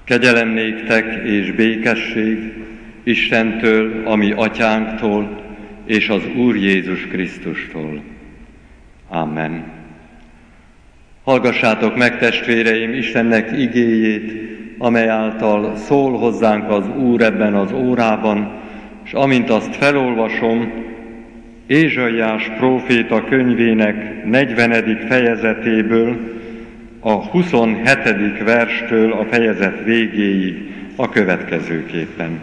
Kegyelem néktek és békesség Istentől, a mi atyánktól, és az Úr Jézus Krisztustól. Amen. Hallgassátok meg, testvéreim, Istennek igéjét, amely által szól hozzánk az Úr ebben az órában, és amint azt felolvasom, Ézsaiás próféta könyvének 40. fejezetéből, a 27. verstől a fejezet végéig a következőképpen.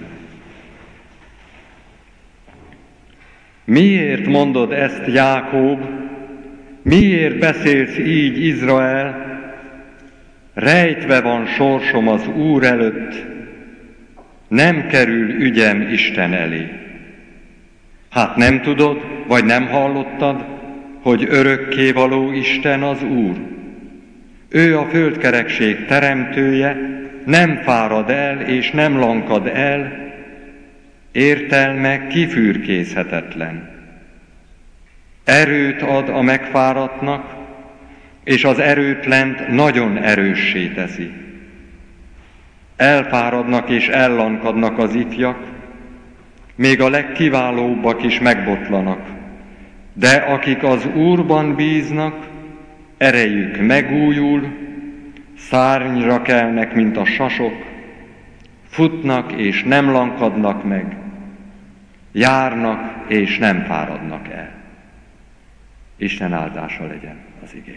Miért mondod ezt, Jákob? Miért beszélsz így, Izrael? Rejtve van sorsom az Úr előtt, nem kerül ügyem Isten elé. Hát nem tudod, vagy nem hallottad, hogy örökkévaló Isten az Úr? Ő a földkerekség teremtője, nem fárad el és nem lankad el, értelme kifürkészhetetlen. Erőt ad a megfáradtnak, és az erőtlent nagyon erőssé teszi. Elfáradnak és ellankadnak az ifjak, még a legkiválóbbak is megbotlanak, de akik az Úrban bíznak, erejük megújul, szárnyra kelnek, mint a sasok, futnak és nem lankadnak meg, járnak és nem fáradnak el. Isten áldása legyen az igén.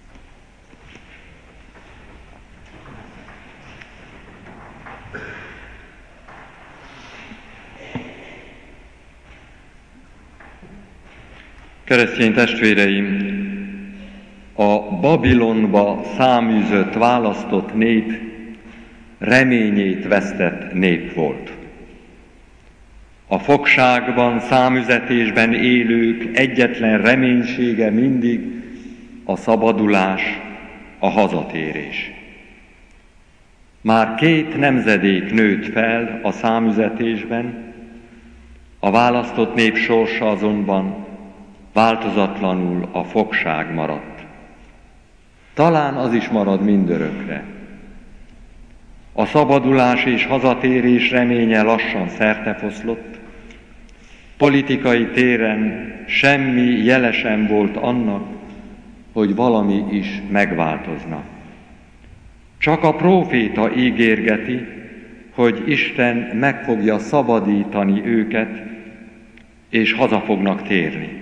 Keresztény testvéreim, a Babilonba száműzött, választott nép reményét vesztett nép volt. A fogságban, számüzetésben élők egyetlen reménysége mindig a szabadulás, a hazatérés. Már 2 nemzedék nőtt fel a számüzetésben, a választott nép sorsa azonban változatlanul a fogság maradt. Talán az is marad mindörökre. A szabadulás és hazatérés reménye lassan szertefoszlott, politikai téren semmi jele sem volt annak, hogy valami is megváltozna. Csak a próféta ígérgeti, hogy Isten meg fogja szabadítani őket, és haza fognak térni.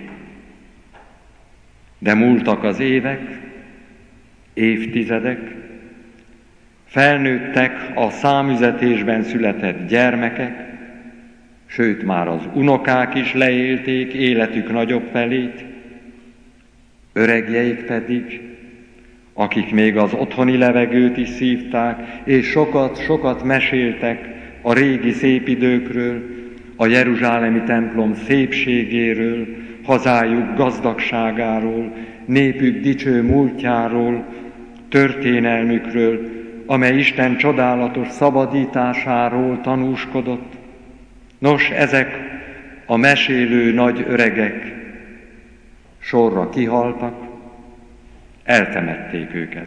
De múltak az évek, évtizedek, felnőttek a számüzetésben született gyermekek, sőt már az unokák is leélték életük nagyobb felét, öregjeik pedig, akik még az otthoni levegőt is szívták, és sokat meséltek a régi szép időkről, a jeruzsálemi templom szépségéről, hazájuk gazdagságáról, népük dicső múltjáról, történelmükről, amely Isten csodálatos szabadításáról tanúskodott. Nos, ezek a mesélő nagy öregek sorra kihaltak, eltemették őket.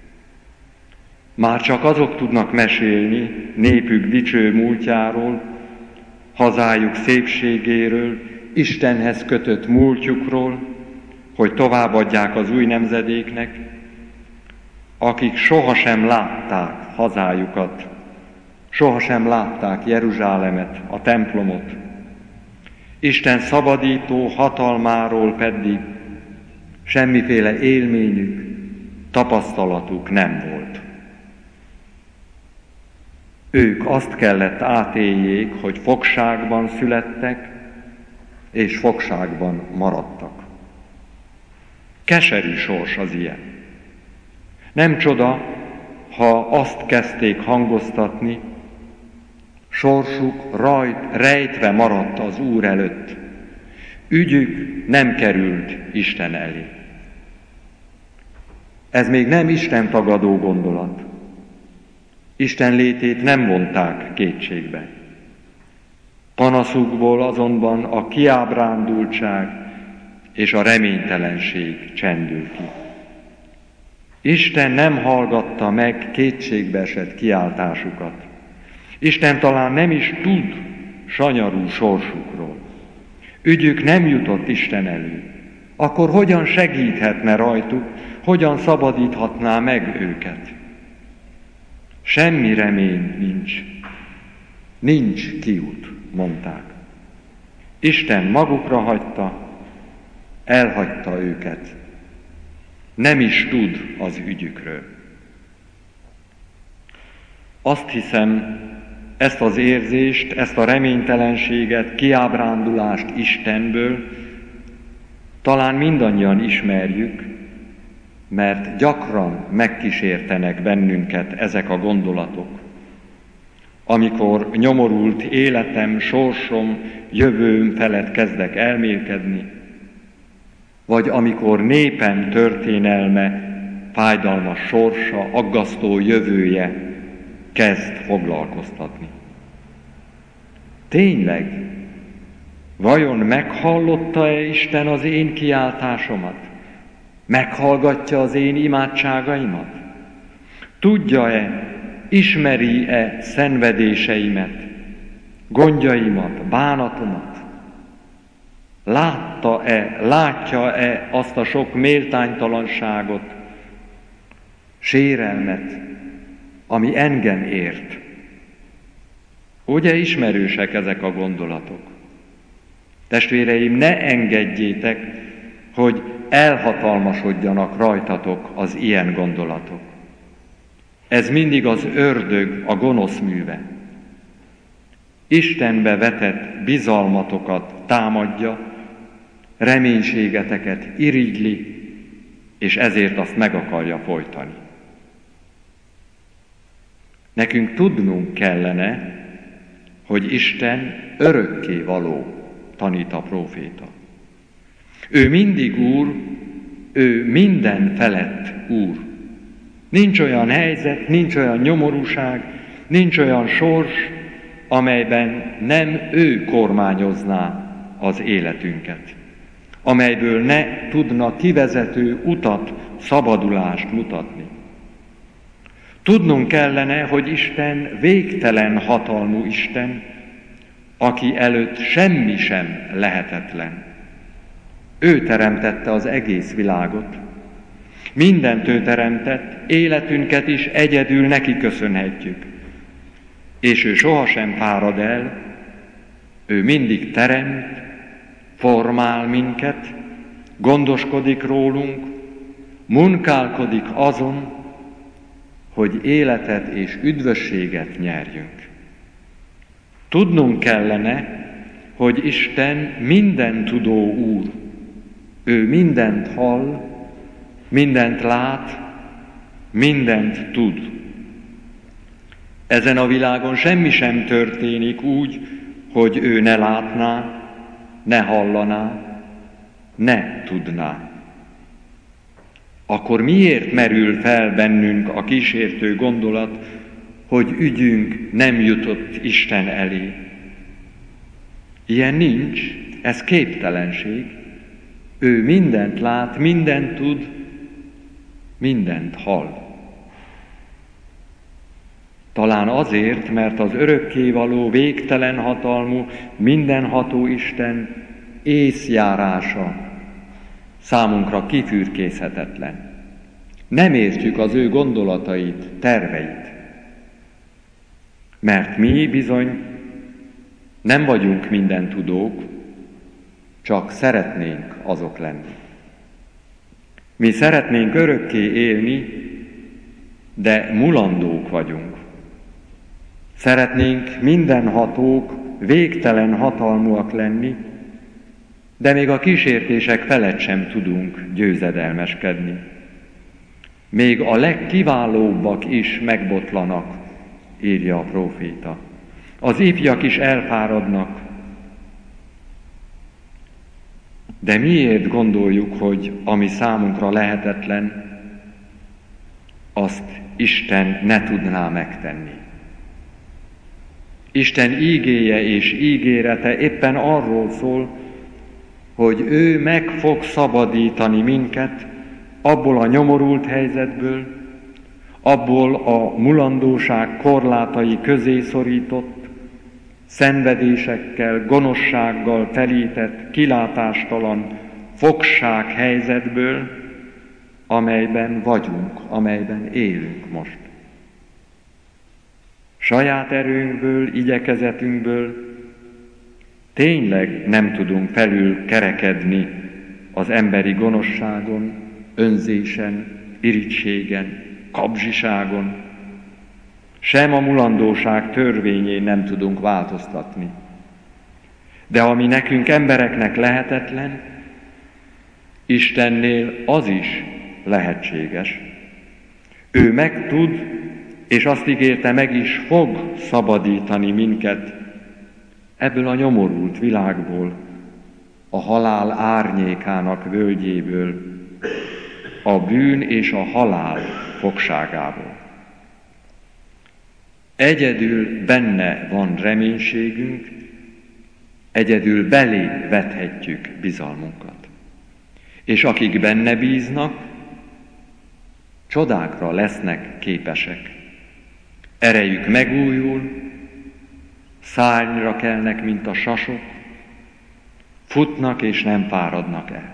Már csak azok tudnak mesélni népük dicső múltjáról, hazájuk szépségéről, Istenhez kötött múltjukról, hogy továbbadják az új nemzedéknek, akik sohasem látták hazájukat, sohasem látták Jeruzsálemet, a templomot. Isten szabadító hatalmáról pedig semmiféle élményük, tapasztalatuk nem volt. Ők azt kellett átéljék, hogy fogságban születtek, és fogságban maradtak. Keserű sors az ilyen. Nem csoda, ha azt kezdték hangoztatni, sorsuk rejtve maradt az Úr előtt. Ügyük nem került Isten elé. Ez még nem Isten tagadó gondolat. Isten létét nem vonták kétségbe. Panaszukból azonban a kiábrándultság és a reménytelenség csendül ki. Isten nem hallgatta meg kétségbeesett kiáltásukat. Isten talán nem is tud sanyarú sorsukról. Ügyük nem jutott Isten elő. Akkor hogyan segíthetne rajtuk, hogyan szabadíthatná meg őket? Semmi remény nincs. Nincs kiút, mondták. Isten magukra hagyta, elhagyta őket. Nem is tud az ügyükről. Azt hiszem, ezt az érzést, ezt a reménytelenséget, kiábrándulást Istenből talán mindannyian ismerjük, mert gyakran megkísértenek bennünket ezek a gondolatok. Amikor nyomorult életem, sorsom, jövőm felett kezdek elmélkedni, vagy amikor népem történelme, fájdalmas sorsa, aggasztó jövője kezd foglalkoztatni. Tényleg, vajon meghallotta-e Isten az én kiáltásomat? Meghallgatja az én imádságaimat? Tudja-e, ismeri-e szenvedéseimet, gondjaimat, bánatomat? Látja-e azt a sok méltánytalanságot, sérelmet, ami engem ért? Ugye ismerősek ezek a gondolatok? Testvéreim, ne engedjétek, hogy elhatalmasodjanak rajtatok az ilyen gondolatok. Ez mindig az ördög, a gonosz műve. Istenbe vetett bizalmatokat támadja, reménységeteket irigyli, és ezért azt meg akarja folytani. Nekünk tudnunk kellene, hogy Isten örökké való, tanít a próféta. Ő mindig Úr, ő minden felett Úr. Nincs olyan helyzet, nincs olyan nyomorúság, nincs olyan sors, amelyben nem ő kormányozná az életünket, amelyből ne tudna kivezető utat, szabadulást mutatni. Tudnunk kellene, hogy Isten végtelen hatalmú Isten, aki előtt semmi sem lehetetlen. Ő teremtette az egész világot. Mindent ő teremtett, életünket is egyedül neki köszönhetjük. És ő sohasem fárad el, ő mindig teremt, formál minket, gondoskodik rólunk, munkálkodik azon, hogy életet és üdvösséget nyerjünk. Tudnunk kellene, hogy Isten mindentudó Úr. Ő mindent hall, mindent lát, mindent tud. Ezen a világon semmi sem történik úgy, hogy ő ne látná, ne hallaná, ne tudná. Akkor miért merül fel bennünk a kísértő gondolat, hogy ügyünk nem jutott Isten elé? Ilyen nincs, ez képtelenség. Ő mindent lát, mindent tud, mindent hall. Talán azért, mert az örökkévaló, végtelen hatalmú, mindenható Isten észjárása számunkra kifürkészhetetlen. Nem értjük az ő gondolatait, terveit. Mert mi bizony nem vagyunk mindentudók, csak szeretnénk azok lenni. Mi szeretnénk örökké élni, de mulandók vagyunk. Szeretnénk mindenhatók, végtelen hatalmúak lenni, de még a kísértések felett sem tudunk győzedelmeskedni. Még a legkiválóbbak is megbotlanak, írja a próféta. Az ifjak is elfáradnak. De miért gondoljuk, hogy ami számunkra lehetetlen, azt Isten ne tudná megtenni? Isten ígéje és ígérete éppen arról szól, hogy ő meg fog szabadítani minket abból a nyomorult helyzetből, abból a mulandóság korlátai közé szorított, szenvedésekkel, gonoszsággal telített, kilátástalan fogság helyzetből, amelyben vagyunk, amelyben élünk most. Saját erőnkből, igyekezetünkből tényleg nem tudunk felül kerekedni az emberi gonoszságon, önzésen, irigységen, kapzsiságon, sem a mulandóság törvényén nem tudunk változtatni. De ami nekünk embereknek lehetetlen, Istennél az is lehetséges. Ő meg tud, és azt ígérte, meg is fog szabadítani minket ebből a nyomorult világból, a halál árnyékának völgyéből, a bűn és a halál fogságából. Egyedül benne van reménységünk, egyedül belé vethetjük bizalmunkat. És akik benne bíznak, csodákra lesznek képesek. Erejük megújul, szárnyra kelnek, mint a sasok, futnak és nem fáradnak el.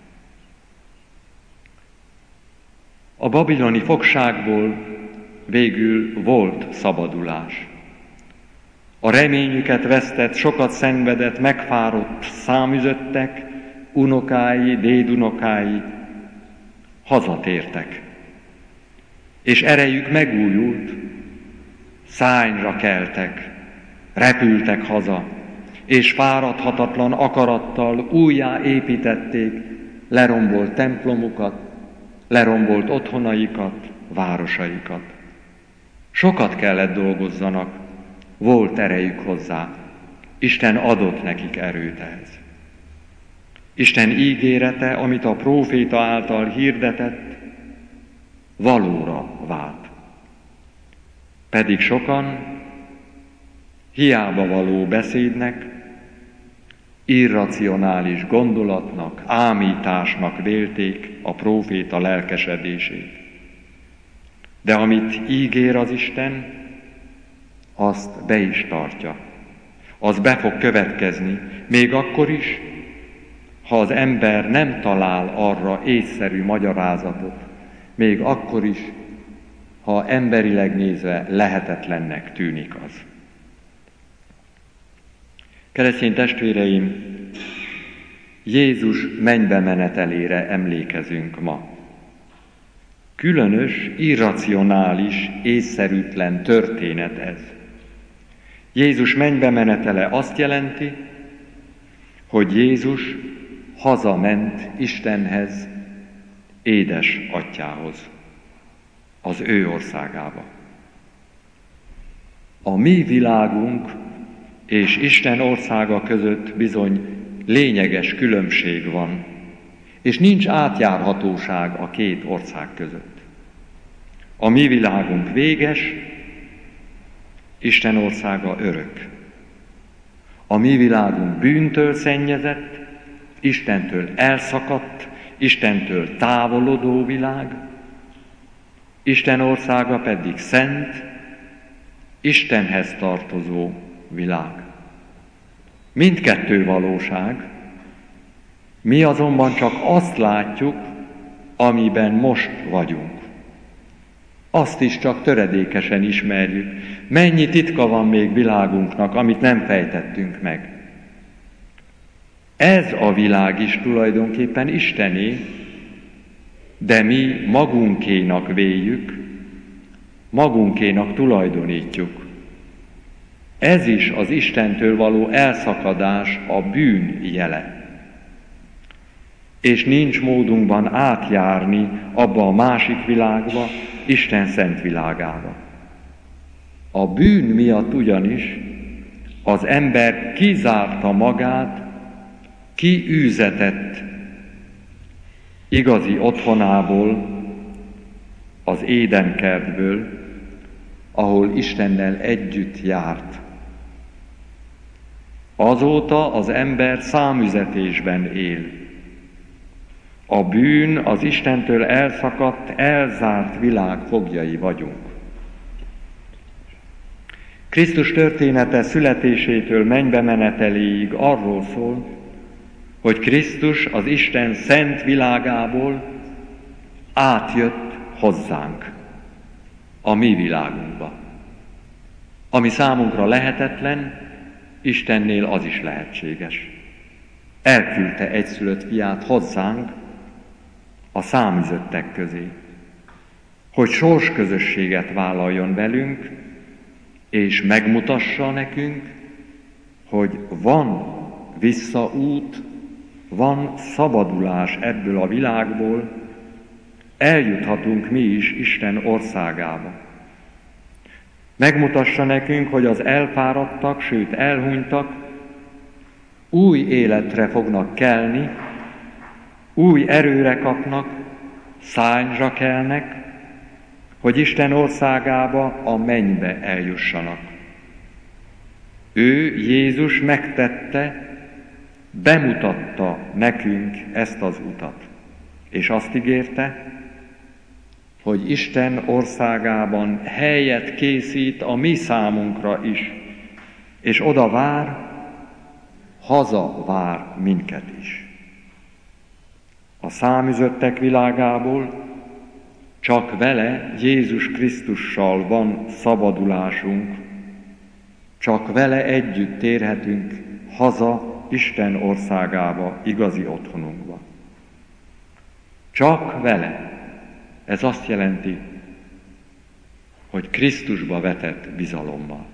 A babiloni fogságból végül volt szabadulás. A reményüket vesztett, sokat szenvedett, megfáradt száműzöttek, unokái, dédunokái hazatértek. És erejük megújult, szárnyra keltek, repültek haza, és fáradhatatlan akarattal újjáépítették lerombolt templomukat, lerombolt otthonaikat, városaikat. Sokat kellett dolgozzanak, volt erejük hozzá, Isten adott nekik erőt ehhez. Isten ígérete, amit a próféta által hirdetett, valóra vált. Pedig sokan hiába való beszédnek, irracionális gondolatnak, ámításnak vélték a próféta lelkesedését. De amit ígér az Isten, azt be is tartja. Az be fog következni, még akkor is, ha az ember nem talál arra észszerű magyarázatot, még akkor is, ha emberileg nézve lehetetlennek tűnik az. Keresztény testvéreim, Jézus mennybe menetelére emlékezünk ma. Különös, irracionális, észszerűtlen történet ez. Jézus mennybe menetele azt jelenti, hogy Jézus hazament Istenhez, édes atyához, az ő országába. A mi világunk és Isten országa között bizony lényeges különbség van, és nincs átjárhatóság a két ország között. A mi világunk véges, Isten országa örök. A mi világunk bűntől szennyezett, Istentől elszakadt, Istentől távolodó világ, Isten országa pedig szent, Istenhez tartozó világ. Mindkettő valóság, mi azonban csak azt látjuk, amiben most vagyunk. Azt is csak töredékesen ismerjük. Mennyi titka van még világunknak, amit nem fejtettünk meg. Ez a világ is tulajdonképpen Istené, de mi magunkénak véljük, magunkénak tulajdonítjuk. Ez is az Istentől való elszakadás, a bűn jele. És nincs módunkban átjárni abba a másik világba, Isten szent világába. A bűn miatt ugyanis az ember kizárta magát, kiűzetett igazi otthonából, az Édenkertből, ahol Istennel együtt járt. Azóta az ember számüzetésben él. A bűn, az Istentől elszakadt, elzárt világ foglyai vagyunk. Krisztus története születésétől mennybe meneteléig arról szól, hogy Krisztus az Isten szent világából átjött hozzánk, a mi világunkba. Ami számunkra lehetetlen, Istennél az is lehetséges. Elküldte egyszülött fiát hozzánk, a száműzöttek közé, hogy sorsközösséget vállaljon velünk, és megmutassa nekünk, hogy van visszaút, van szabadulás ebből a világból, eljuthatunk mi is Isten országába. Megmutassa nekünk, hogy az elfáradtak, sőt elhunytak, új életre fognak kelni, új erőre kapnak, szárnyra kelnek, hogy Isten országába, a mennybe eljussanak. Ő, Jézus megtette, bemutatta nekünk ezt az utat, és azt ígérte, hogy Isten országában helyet készít a mi számunkra is, és oda vár, haza vár minket is. A száműzöttek világából csak vele, Jézus Krisztussal van szabadulásunk, csak vele együtt térhetünk haza Isten országába, igazi otthonunkba. Csak vele. Ez azt jelenti, hogy Krisztusba vetett bizalommal.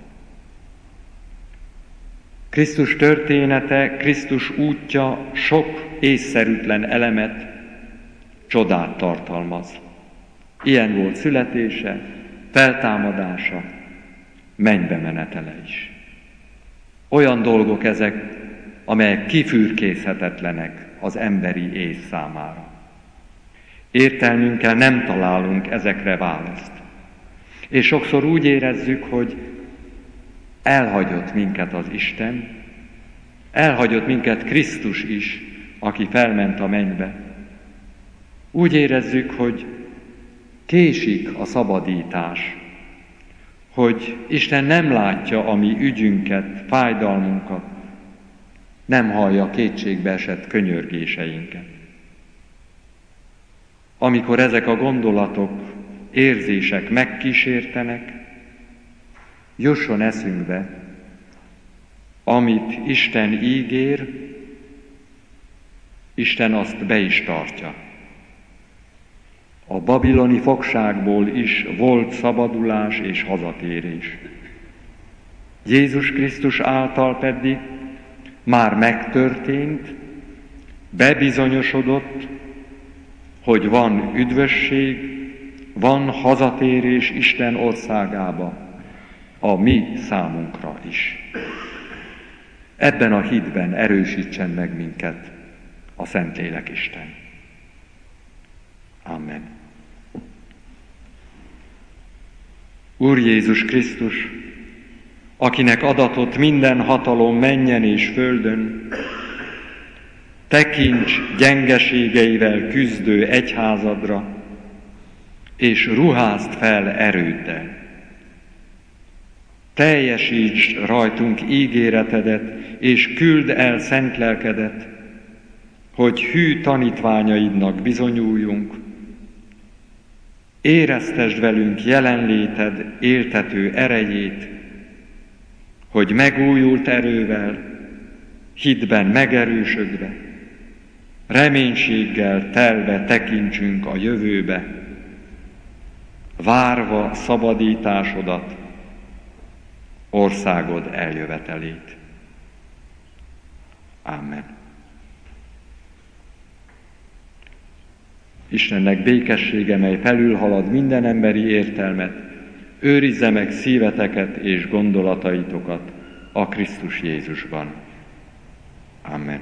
Krisztus története, Krisztus útja sok észszerűtlen elemet, csodát tartalmaz. Ilyen volt születése, feltámadása, mennybe menetele is. Olyan dolgok ezek, amelyek kifürkészhetetlenek az emberi ész számára. Értelmünkkel nem találunk ezekre választ. És sokszor úgy érezzük, hogy elhagyott minket az Isten, elhagyott minket Krisztus is, aki felment a mennybe. Úgy érezzük, hogy késik a szabadítás, hogy Isten nem látja a mi ügyünket, fájdalmunkat, nem hallja kétségbe esett könyörgéseinket. Amikor ezek a gondolatok, érzések megkísértenek, jusson eszünkbe, amit Isten ígér, Isten azt be is tartja. A babiloni fogságból is volt szabadulás és hazatérés. Jézus Krisztus által pedig már megtörtént, bebizonyosodott, hogy van üdvösség, van hazatérés Isten országába, a mi számunkra is. Ebben a hitben erősítsen meg minket a Szentlélek Isten. Amen. Úr Jézus Krisztus, akinek adatott minden hatalom mennyen és földön, tekints gyengeségeivel küzdő egyházadra, és ruházd fel erőddel. Teljesítsd rajtunk ígéretedet, és küldd el szent lelkedet, hogy hű tanítványaidnak bizonyuljunk. Éreztesd velünk jelenléted éltető erejét, hogy megújult erővel, hitben megerősödve, reménységgel telve tekintsünk a jövőbe, várva szabadításodat, országod eljövetelét. Amen. Istennek békessége, mely felülhalad minden emberi értelmet, őrizze meg szíveteket és gondolataitokat a Krisztus Jézusban. Amen.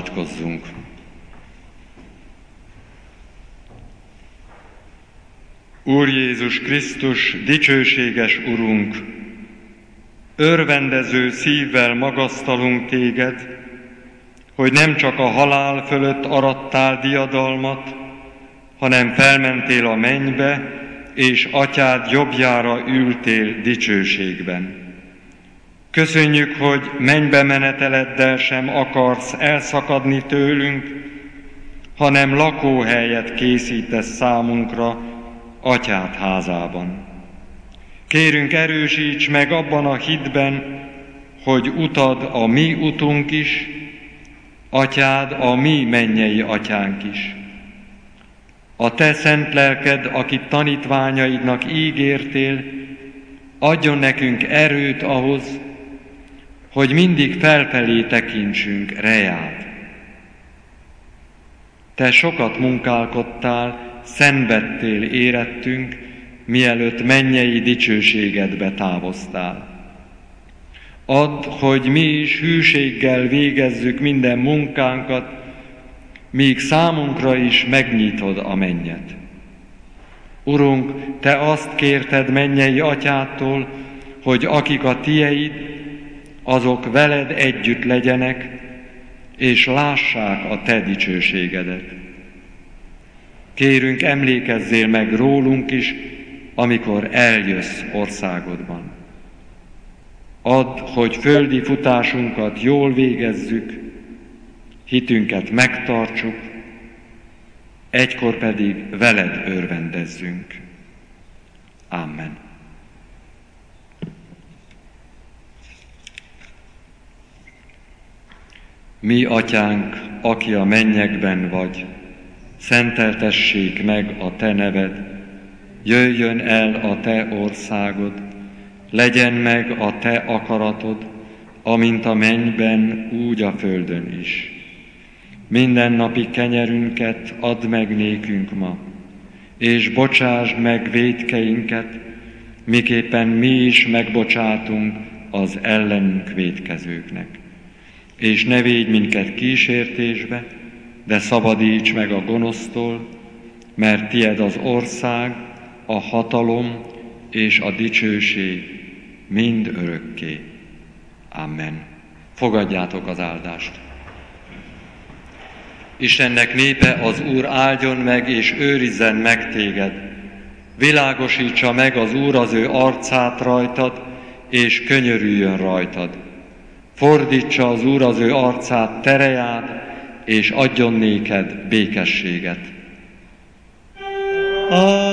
Imádkozzunk! Úr Jézus Krisztus, dicsőséges Urunk, örvendező szívvel magasztalunk Téged, hogy nem csak a halál fölött arattál diadalmat, hanem felmentél a mennybe, és Atyád jobbjára ültél dicsőségben. Köszönjük, hogy mennybe meneteleddel sem akarsz elszakadni tőlünk, hanem lakóhelyet készítesz számunkra Atyád házában. Kérünk, erősíts meg abban a hitben, hogy utad a mi utunk is, Atyád a mi mennyei Atyánk is. A Te szent lelked, akit tanítványaidnak ígértél, adjon nekünk erőt ahhoz, hogy mindig felfelé tekintsünk reád. Te sokat munkálkodtál, szenvedtél érettünk, mielőtt mennyei dicsőségedbe távoztál. Add, hogy mi is hűséggel végezzük minden munkánkat, míg számunkra is megnyitod a mennyet. Urunk, Te azt kérted mennyei Atyádtól, hogy akik a Tieid, azok veled együtt legyenek, és lássák a Te dicsőségedet. Kérünk, emlékezzél meg rólunk is, amikor eljössz országodban. Add, hogy földi futásunkat jól végezzük, hitünket megtartsuk, egykor pedig veled örvendezzünk. Amen. Mi, Atyánk, aki a mennyekben vagy, szenteltessék meg a Te neved, jöjjön el a Te országod, legyen meg a Te akaratod, amint a mennyben, úgy a földön is. Mindennapi kenyerünket add meg nékünk ma, és bocsásd meg vétkeinket, miképpen mi is megbocsátunk az ellenünk vétkezőknek. És ne védj minket kísértésbe, de szabadíts meg a gonosztól, mert tied az ország, a hatalom és a dicsőség mind örökké. Amen. Fogadjátok az áldást. Istennek népe, az Úr áldjon meg és őrizzen meg téged. Világosítsa meg az Úr az ő arcát rajtad, és könyörüljön rajtad. Fordítsa az Úr az ő arcát terejád, és adjon néked békességet.